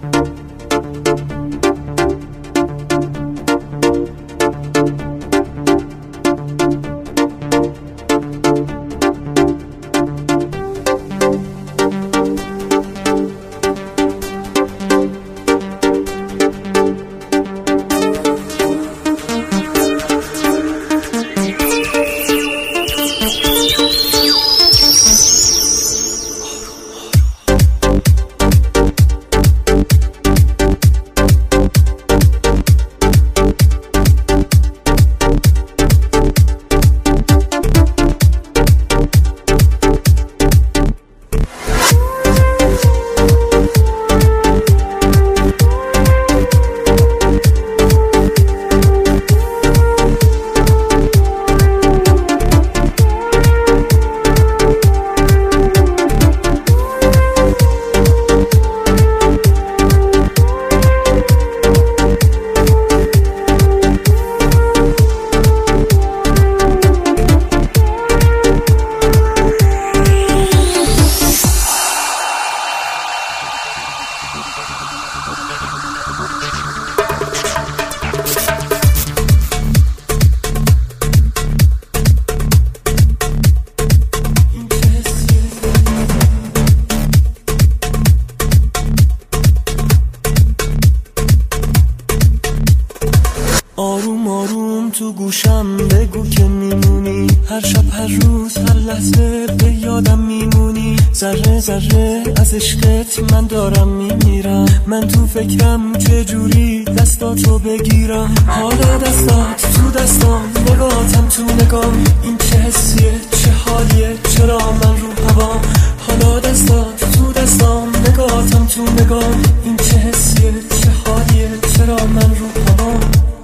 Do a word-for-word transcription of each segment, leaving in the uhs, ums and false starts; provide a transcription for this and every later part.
آروم آروم تو گوشم بگو که میمونی، هر شب هر روز هر لحظه به یادم میمونی. ذره ذره از عشقت من دارم میمیرم، من تو فکرم چجوری دستاتو بگیرم. حالا دستات تو دستام، نگاتم تو نگام، این چه حسیه چه حالیه چرا من رو هوام. حالا دستات تو دستام، نگاتم تو نگام، این چه حسیه چه حالیه چرا من رو هوام.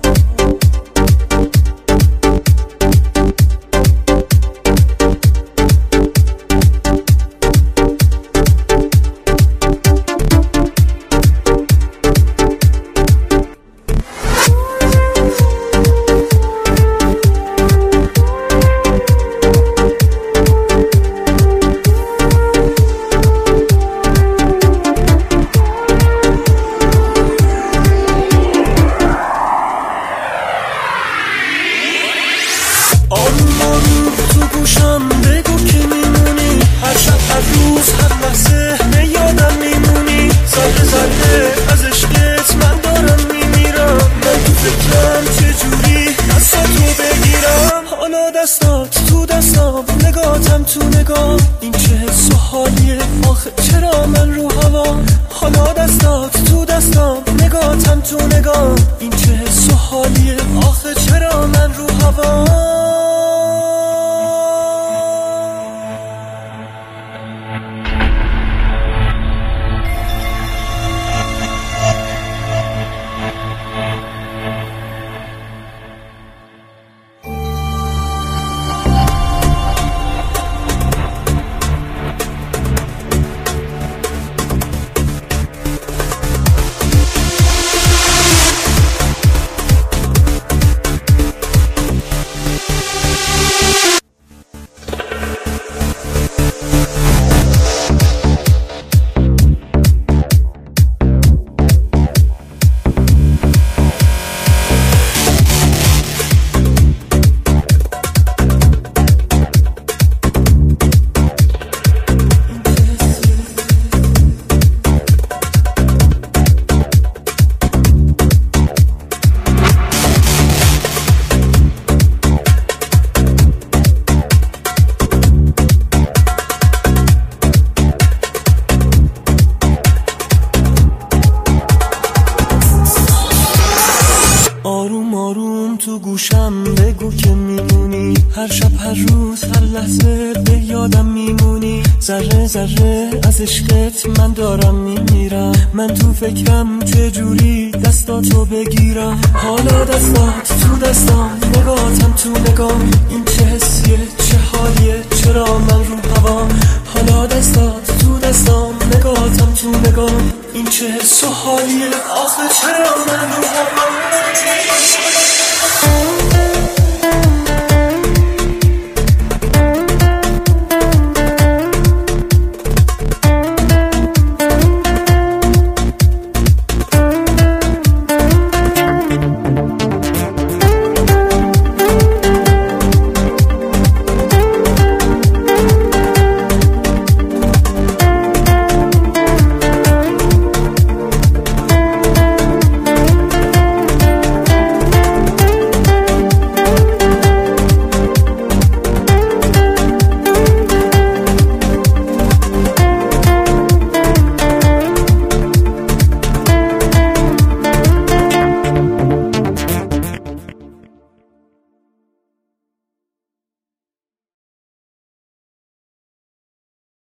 آروم آروم تو گوشم بگو که میمونی، هر شب هر روز هر لحظه به یادم میمونی. ذره ذره از عشقت من دارم میمیرم، من تو فکرم چجوری دستاتو بگیرم. حالا دستات تو دستام، نگاتم تو نگام، این چه حس و حالیه آخه چرا من رو هوام. حالا دستات تو دستام، نگاتم تو نگام، این چه حس و حالیه آخه چرا من رو هوام. آروم آروم تو گوشم بگو که میمونی، هر شب هر روز هر لحظه به یادم میمونی. ذره ذره از عشقت من دارم میمیرم، من تو فکرم چجوری دستاتو بگیرم. حالا دستات تو دستام، نگاتم تو نگام، این چه حسیه چه حالیه چرا من رو هوام. حالا دستات تو دستام، نگاتم تو نگام، این چه حس و حالیه آخه چرا من رو هوام.